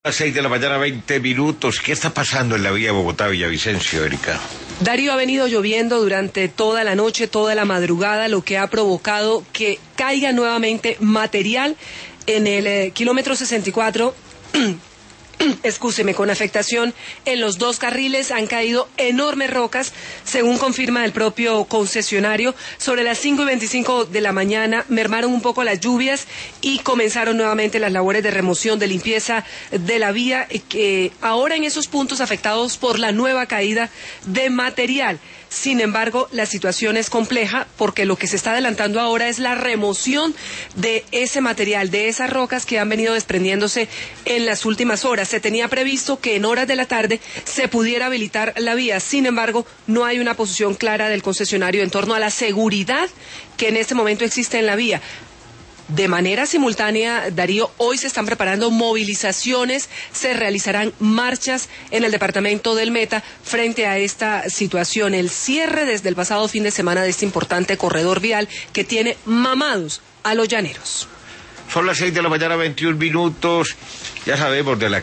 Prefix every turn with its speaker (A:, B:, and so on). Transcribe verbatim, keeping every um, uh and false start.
A: A las seis de la mañana, veinte minutos. ¿Qué está pasando en la vía Bogotá-Villavicencio, Erika?
B: Darío, ha venido lloviendo durante toda la noche, toda la madrugada, lo que ha provocado que caiga nuevamente material en el eh, kilómetro sesenta y cuatro. Excúseme, con afectación en los dos carriles han caído enormes rocas, según confirma el propio concesionario. Sobre las cinco y veinticinco de la mañana mermaron un poco las lluvias y comenzaron nuevamente las labores de remoción, de limpieza de la vía, que ahora en esos puntos afectados por la nueva caída de material. Sin embargo, la situación es compleja porque lo que se está adelantando ahora es la remoción de ese material, de esas rocas que han venido desprendiéndose en las últimas horas. Se tenía previsto que en horas de la tarde se pudiera habilitar la vía. Sin embargo, no hay una posición clara del concesionario en torno a la seguridad que en este momento existe en la vía. De manera simultánea, Darío, hoy se están preparando movilizaciones, se realizarán marchas en el departamento del Meta frente a esta situación. El cierre desde el pasado fin de semana de este importante corredor vial que tiene mamados a los llaneros.
A: Son las seis de la mañana, veintiún minutos. Ya sabemos de la